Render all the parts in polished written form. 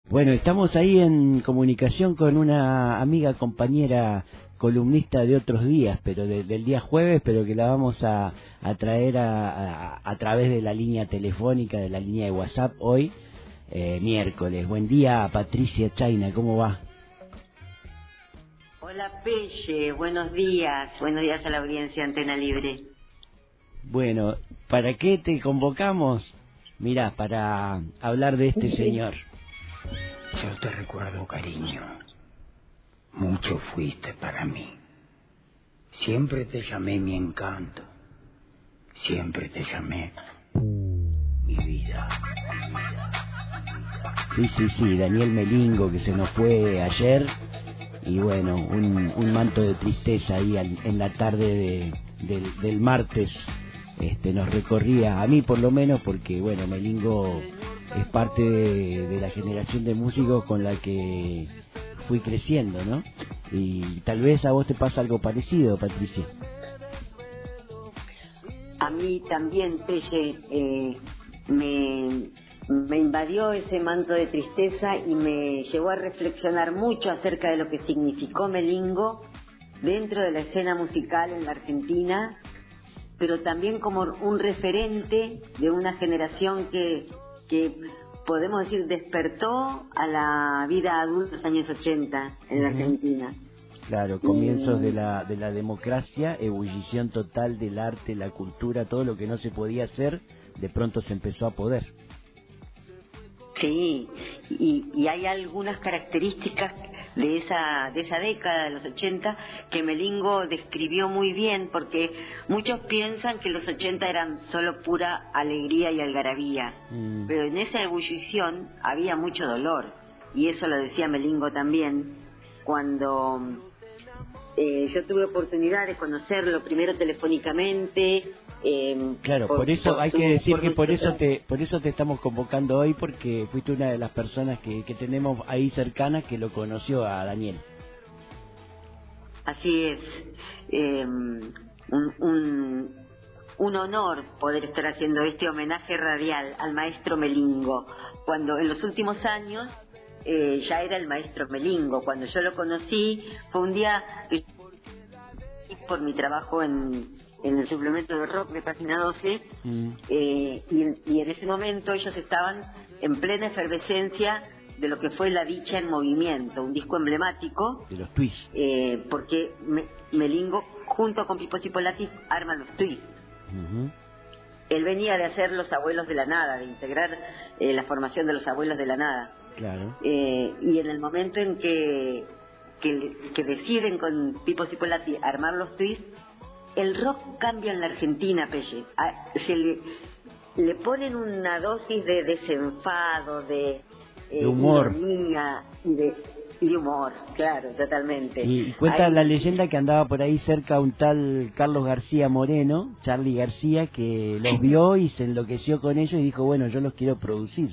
Bueno, estamos ahí en comunicación con una amiga, compañera, columnista de otros días, pero del día jueves, pero que la vamos a traer a través de la línea telefónica, de la línea de WhatsApp hoy, miércoles. Buen día, Patricia Chaina, ¿cómo va? Hola, Pelle, buenos días a la audiencia Antena Libre. Bueno, ¿para qué te convocamos? Mirá, para hablar de este señor. Yo te recuerdo, cariño. Mucho fuiste para mí. Siempre te llamé mi encanto. Siempre te llamé mi vida. Sí, Daniel Melingo, que se nos fue ayer. Y bueno, un manto de tristeza ahí en la tarde del martes nos recorría, a mí por lo menos, porque bueno, Melingo es parte de la generación de músicos con la que fui creciendo, ¿no? Y tal vez a vos te pasa algo parecido, Patricia. A mí también, Pelle, me invadió ese manto de tristeza y me llevó a reflexionar mucho acerca de lo que significó Melingo dentro de la escena musical en la Argentina, pero también como un referente de una generación que podemos decir despertó a la vida adulta en los años 80 en la Argentina. Claro, comienzos de la democracia, ebullición total del arte, la cultura, todo lo que no se podía hacer, de pronto se empezó a poder. Sí, y hay algunas características de esa década de los 80 que Melingo describió muy bien, porque muchos piensan que los 80 eran solo pura alegría y algarabía, pero en esa ebullición había mucho dolor, y eso lo decía Melingo también, cuando yo tuve oportunidad de conocerlo primero telefónicamente. Claro, por eso hay que decir que por eso te estamos convocando hoy, porque fuiste una de las personas que tenemos ahí cercanas que lo conoció a Daniel. Así es, un honor poder estar haciendo este homenaje radial al maestro Melingo, cuando en los últimos años ya era el maestro Melingo. Cuando yo lo conocí fue un día por mi trabajo en el suplemento de rock de Página 12, y en ese momento ellos estaban en plena efervescencia de lo que fue La Dicha en Movimiento, un disco emblemático de los Twists, porque Melingo junto con Pipo Chipolati arman los Twists. Él venía de hacer Los Abuelos de la Nada, de integrar la formación de Los Abuelos de la Nada. Claro. Y en el momento en que deciden con Pipo Chipolati armar los Twists, el rock cambia en la Argentina, Pelle. Se le ponen una dosis de desenfado, de humor, ironía y de humor, claro, totalmente. Y cuenta la leyenda que andaba por ahí cerca un tal Carlos García Moreno, Charly García, que los vio y se enloqueció con ellos y dijo, bueno, yo los quiero producir.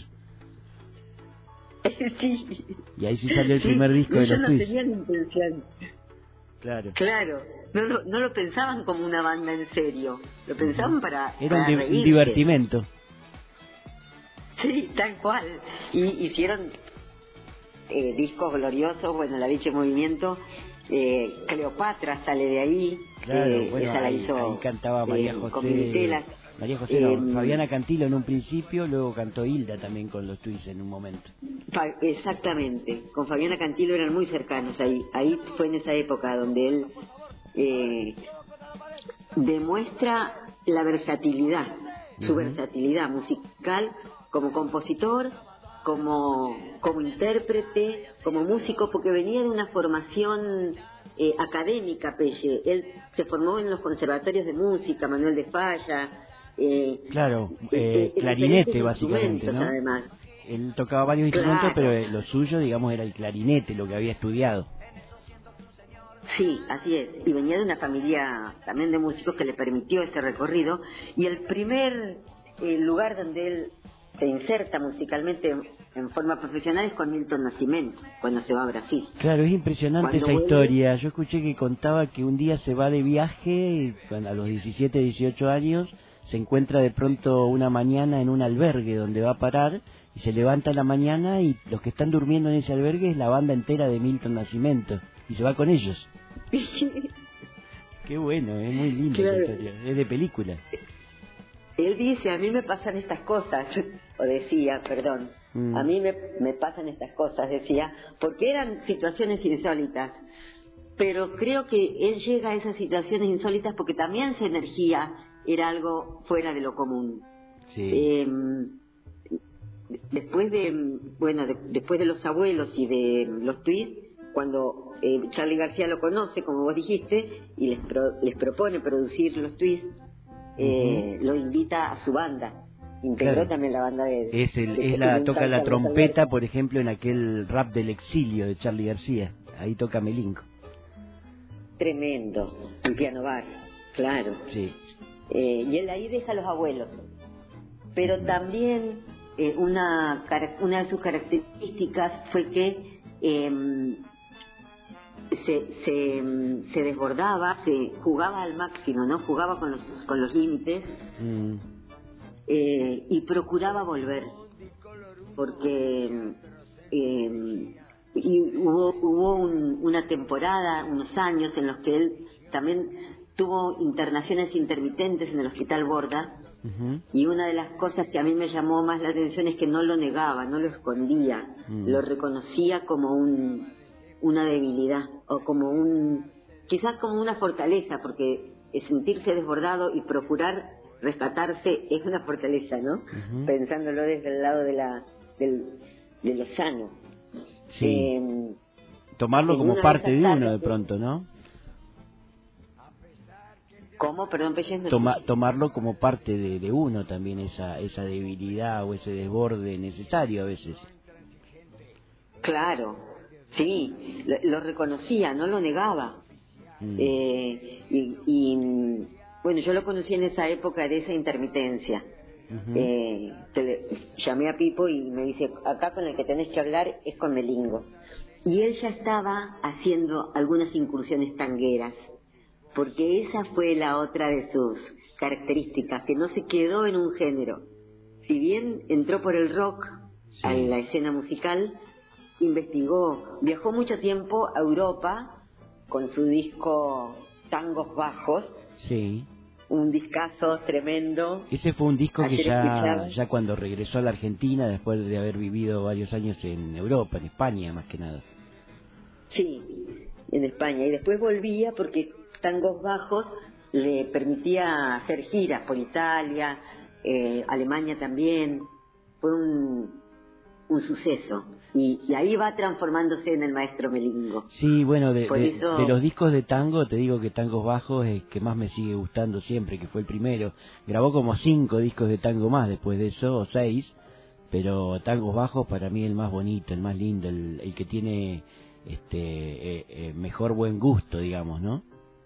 Sí. Y ahí sí salió el primer disco de los no Twists. tenían intención. Claro. No lo pensaban como una banda en serio, lo pensaban para reírse. Un divertimento. Sí, tal cual. Y hicieron discos gloriosos, bueno, La Dicha en Movimiento, Cleopatra sale de ahí, claro, bueno, esa la hizo, ahí cantaba María José, con Militelas. María José Fabiana Cantilo en un principio, luego cantó Hilda también con los Twists en un momento. Exactamente, con Fabiana Cantilo eran muy cercanos ahí fue en esa época donde él demuestra la versatilidad, su versatilidad musical como compositor, como intérprete, como músico, porque venía de una formación académica, Pelle. Él se formó en los conservatorios de música, Manuel de Falla. Claro, clarinete básicamente, ¿no? Además. Él tocaba varios instrumentos, pero lo suyo, digamos, era el clarinete, lo que había estudiado. Sí, así es. Y venía de una familia también de músicos que le permitió ese recorrido. Y el primer lugar donde él se inserta musicalmente en forma profesional es con Milton Nascimento, cuando se va a Brasil. Claro, es impresionante esa historia. Yo escuché que contaba que un día se va de viaje, a los 17, 18 años, se encuentra de pronto una mañana en un albergue donde va a parar y se levanta a la mañana y los que están durmiendo en ese albergue es la banda entera de Milton Nascimento y se va con ellos. Qué bueno, es muy linda esa historia, es de película. Él dice, a mí me pasan estas cosas, o decía, perdón, a mí me pasan estas cosas, decía, porque eran situaciones insólitas, pero creo que él llega a esas situaciones insólitas porque también su energía era algo fuera de lo común. Sí. Después de Los Abuelos y de los Twists, cuando Charly García lo conoce, como vos dijiste, y les propone producir los Twists, lo invita a su banda. Integró también la banda toca la trompeta, por ejemplo, en aquel Rap del Exilio de Charly García. Ahí toca Melingo. Tremendo, un piano bar, claro. Sí. Y él ahí deja a Los Abuelos. Pero también una de sus características fue que se desbordaba, se jugaba al máximo, ¿no? Jugaba con los límites y procuraba volver, porque hubo una temporada, unos años en los que él también tuvo internaciones intermitentes en el Hospital Borda. Y una de las cosas que a mí me llamó más la atención es que no lo negaba, no lo escondía, lo reconocía como una debilidad o quizás como una fortaleza, porque sentirse desbordado y procurar rescatarse es una fortaleza, ¿no? Pensándolo desde el lado de lo sano. Sí. Tomarlo como parte de uno de pronto, ¿no? ¿Cómo? Perdón, Pellez. Tomarlo como parte de uno también, esa debilidad o ese desborde necesario a veces. Claro, sí, lo reconocía, no lo negaba. Bueno, yo lo conocí en esa época de esa intermitencia. Llamé a Pipo y me dice, acá con el que tenés que hablar es con Melingo. Y él ya estaba haciendo algunas incursiones tangueras, porque esa fue la otra de sus características, que no se quedó en un género. Si bien entró por el rock a la escena musical, investigó, viajó mucho tiempo a Europa con su disco Tangos Bajos, un discazo tremendo. Ese fue un disco que ya cuando regresó a la Argentina, después de haber vivido varios años en Europa, en España más que nada. Sí, en España, y después volvía porque Tangos Bajos le permitía hacer giras por Italia, Alemania también. Fue un suceso, y ahí va transformándose en el maestro Melingo. Sí, bueno, de los discos de tango, te digo que Tangos Bajos es el que más me sigue gustando siempre, que fue el primero. Grabó como 5 discos de tango más después de eso, o 6, pero Tangos Bajos para mí el más bonito, el más lindo, el que tiene mejor buen gusto, digamos, ¿no?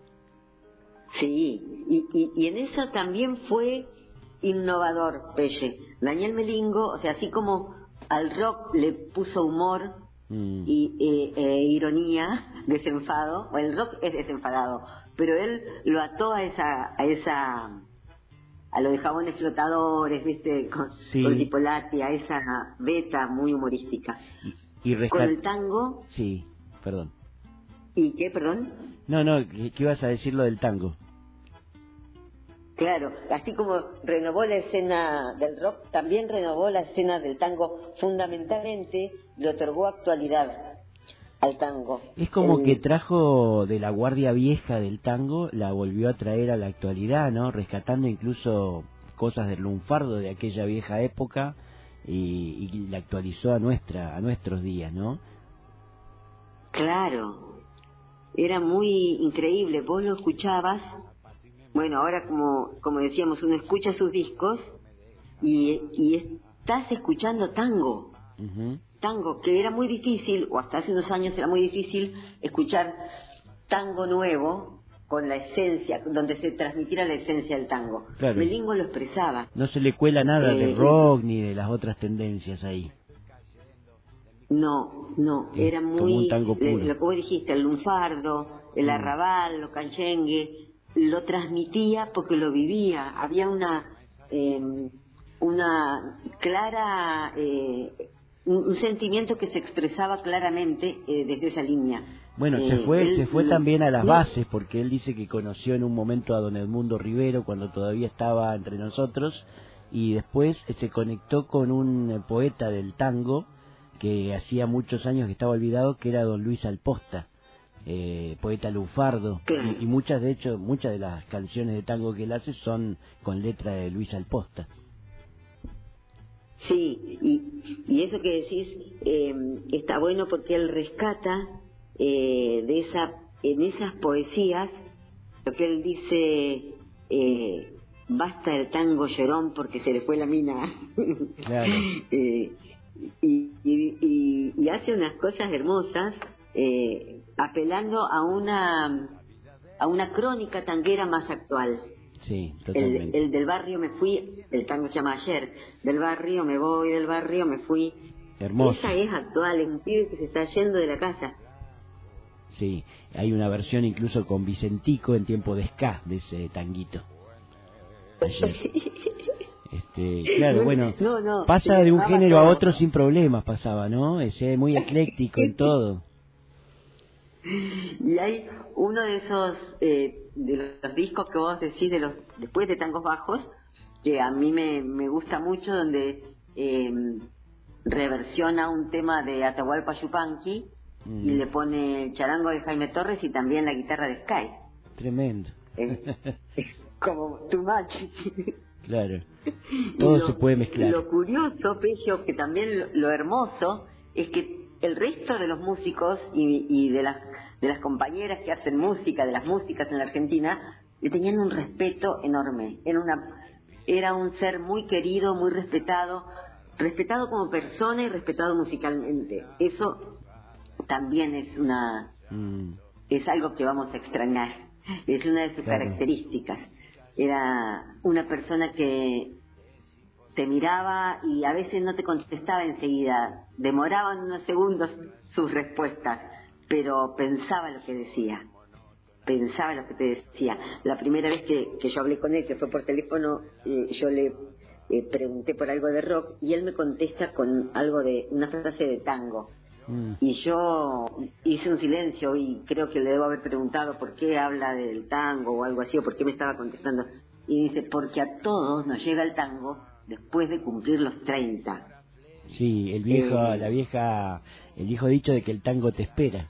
Sí, y en eso también fue innovador, Pelle. Daniel Melingo, o sea, así como al rock le puso humor y ironía, desenfado, o el rock es desenfadado, pero él lo ató a lo de Jabones Flotadores, ¿viste? Con Tipolati, a esa beta muy humorística. Con el tango... Sí, perdón. ¿Y qué, perdón? No, ¿qué ibas a decir lo del tango? Claro, así como renovó la escena del rock, también renovó la escena del tango. Fundamentalmente le otorgó actualidad al tango. Es como que trajo de la guardia vieja del tango, la volvió a traer a la actualidad, ¿no? Rescatando incluso cosas del lunfardo de aquella vieja época y la actualizó a nuestros días, ¿no? Claro, era muy increíble. Vos lo escuchabas. Bueno, ahora como decíamos, uno escucha sus discos y estás escuchando tango. Tango, que era muy difícil, o hasta hace unos años era muy difícil escuchar tango nuevo con la esencia, donde se transmitiera la esencia del tango. Claro. Melingo lo expresaba. No se le cuela nada de rock ni de las otras tendencias ahí. No, era muy... Como un tango puro. Lo que vos dijiste, el lunfardo, el arrabal, los canchengue, lo transmitía porque lo vivía. Había una clara, un sentimiento que se expresaba claramente desde esa línea. Bueno, se fue también a las bases, porque él dice que conoció en un momento a don Edmundo Rivero cuando todavía estaba entre nosotros, y después se conectó con un poeta del tango que hacía muchos años que estaba olvidado, que era don Luis Alposta, poeta lufardo, Claro. y muchas de las canciones de tango que él hace son con letra de Luis Alposta. Sí, y eso que decís está bueno porque él rescata en esas poesías lo que él dice, basta el tango llorón porque se le fue la mina. Claro. Y hace unas cosas hermosas, apelando a una crónica tanguera más actual. Sí, totalmente. El del barrio me fui, el tango se llama Ayer, del barrio me voy, del barrio me fui. Hermoso. Esa es actual, es un pibe que se está yendo de la casa. Sí, hay una versión incluso con Vicentico en tiempo de ska de ese tanguito. Ayer. Claro, bueno, no, pasa de un género a otro sin problemas, pasaba, ¿no? Es muy ecléctico en todo. Y hay uno de esos de los discos que vos decís después de Tangos Bajos, que a mí me gusta mucho, donde reversiona un tema de Atahualpa Yupanqui y le pone el charango de Jaime Torres y también la guitarra de Sky. Tremendo. Como too much. Claro, todo se puede mezclar. Lo curioso, Pello, que también lo hermoso, es que el resto de los músicos y de las compañeras que hacen música, de las músicas en la Argentina, le tenían un respeto enorme. Era un ser muy querido, muy respetado como persona y respetado musicalmente. Eso también es algo que vamos a extrañar. Es una de sus características. Era una persona que te miraba y a veces no te contestaba enseguida, demoraban unos segundos sus respuestas, pero pensaba lo que decía, pensaba lo que te decía. La primera vez que yo hablé con él, que fue por teléfono, yo le pregunté por algo de rock y él me contesta con algo de una frase de tango. Y yo hice un silencio y creo que le debo haber preguntado por qué habla del tango o algo así, o por qué me estaba contestando. Y dice, porque a todos nos llega el tango después de cumplir los 30. Sí, el viejo dicho de que el tango te espera.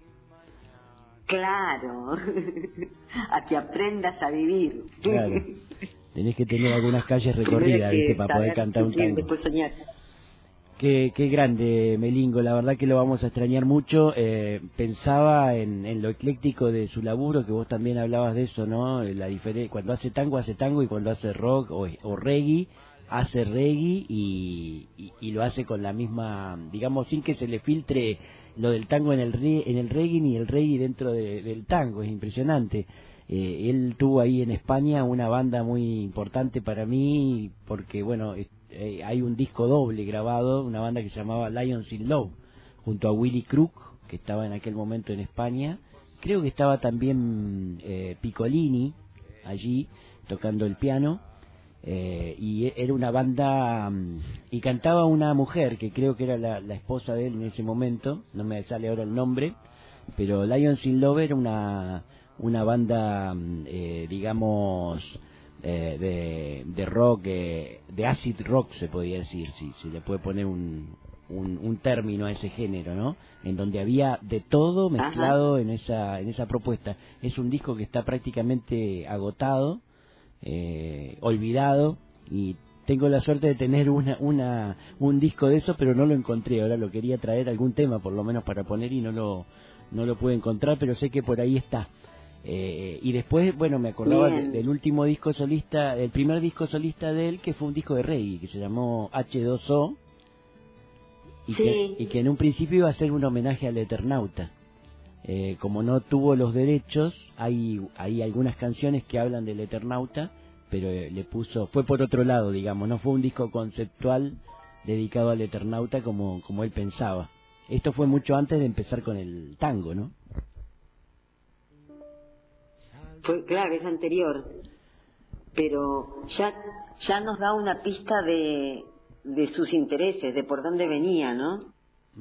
Claro, a que aprendas a vivir. Claro, tenés que tener algunas calles recorridas, ¿viste? Para poder cantar un tango. Después soñar. Qué grande, Melingo, la verdad que lo vamos a extrañar mucho. Pensaba en lo ecléctico de su laburo, que vos también hablabas de eso, ¿no? La diferencia, cuando hace tango y cuando hace rock o reggae, hace reggae y lo hace con la misma, digamos, sin que se le filtre lo del tango en el reggae ni el reggae dentro del tango. Es impresionante. Él tuvo ahí en España una banda muy importante para mí, porque bueno, hay un disco doble grabado, una banda que se llamaba Lions in Love, junto a Willy Crook, que estaba en aquel momento en España. Creo que estaba también Piccolini allí tocando el piano, y era una banda, y cantaba una mujer que creo que era la esposa de él en ese momento, no me sale ahora el nombre, pero Lions in Love era una banda, digamos, de rock, de acid rock se podía decir, si se le puede poner un término a ese género, ¿no? En donde había de todo mezclado en esa propuesta. Es un disco que está prácticamente agotado, olvidado, y tengo la suerte de tener un disco de eso, pero no lo encontré. Ahora lo quería traer, algún tema por lo menos para poner, y no lo pude encontrar, pero sé que por ahí está. Y después, bueno, me acordaba del último disco solista, del primer disco solista de él, que fue un disco de reggae, que se llamó H2O, y que en un principio iba a ser un homenaje al Eternauta. Como no tuvo los derechos, hay algunas canciones que hablan del Eternauta, pero fue por otro lado, digamos, no fue un disco conceptual dedicado al Eternauta como él pensaba. Esto fue mucho antes de empezar con el tango, ¿no? Claro, es anterior. pero ya nos da una pista de sus intereses, de por dónde venía, ¿no?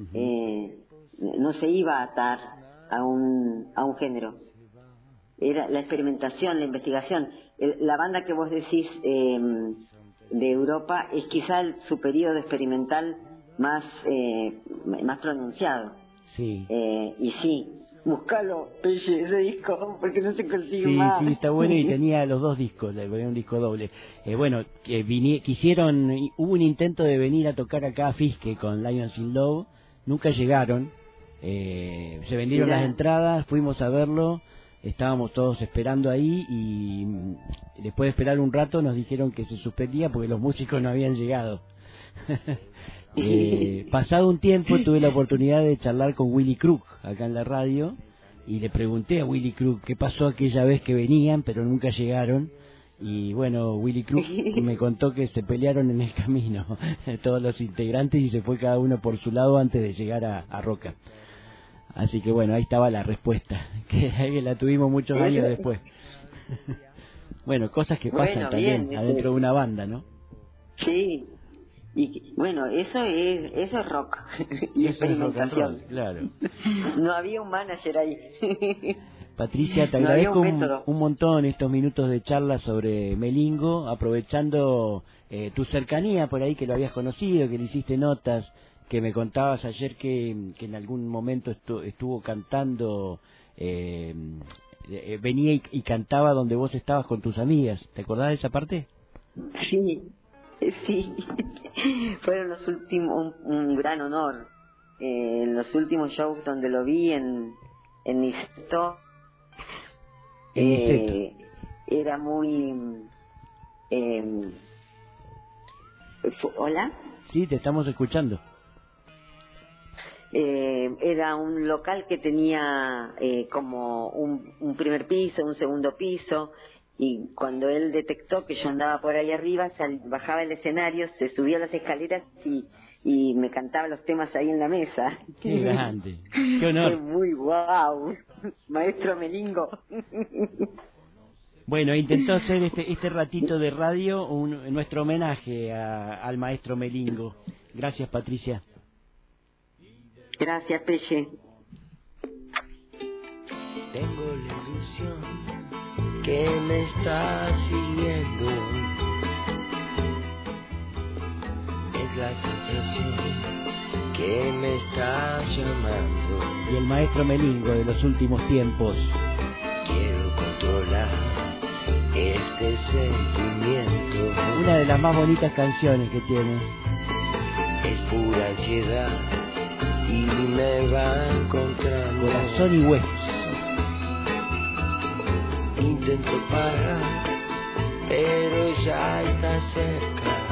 No se iba a atar a un género. Era la experimentación, la investigación. La banda que vos decís de Europa es quizá su periodo experimental más pronunciado. Sí. Y sí, buscalo, ese disco, porque no se consigue más. Sí, está bueno, y tenía los dos discos, le ponía un disco doble. Bueno, hubo un intento de venir a tocar acá a Fisque con Lions in Love, nunca llegaron, se vendieron las entradas, fuimos a verlo, estábamos todos esperando ahí y después de esperar un rato nos dijeron que se suspendía porque los músicos no habían llegado. Pasado un tiempo tuve la oportunidad de charlar con Willy Crook acá en la radio y le pregunté a Willy Crook qué pasó aquella vez que venían pero nunca llegaron, y bueno, Willy Crook me contó que se pelearon en el camino todos los integrantes y se fue cada uno por su lado antes de llegar a Roca. Así que bueno, ahí estaba la respuesta, que la tuvimos muchos años después. Bueno, cosas que pasan también adentro de una banda, ¿no? Sí. Y bueno, eso es rock y eso experimentación. Es rock and roll, claro. No había un manager ahí. Patricia, te agradezco un montón estos minutos de charla sobre Melingo, aprovechando tu cercanía por ahí, que lo habías conocido, que le hiciste notas, que me contabas ayer que en algún momento estuvo cantando, venía y cantaba donde vos estabas con tus amigas. ¿Te acordás de esa parte? Sí, fueron los últimos, un gran honor. En los últimos shows donde lo vi en Niceto, era muy... ¿Hola? Sí, te estamos escuchando. Era un local que tenía como un primer piso, un segundo piso, y cuando él detectó que yo andaba por ahí arriba, bajaba el escenario, se subía las escaleras y me cantaba los temas ahí en la mesa. ¡Qué grande! ¡Qué honor! Fue muy guau, maestro Melingo. Bueno, intentó hacer este ratito de radio nuestro homenaje al maestro Melingo. Gracias, Patricia. Gracias, Peche. Tengo la ilusión que me está siguiendo, es la sensación que me está llamando. Y el maestro Melingo de los últimos tiempos. Quiero controlar este sentimiento. Una de las más bonitas canciones que tiene. Es pura ansiedad y me va encontrando. Corazón y huesos. Intento parar, pero ya está cerca.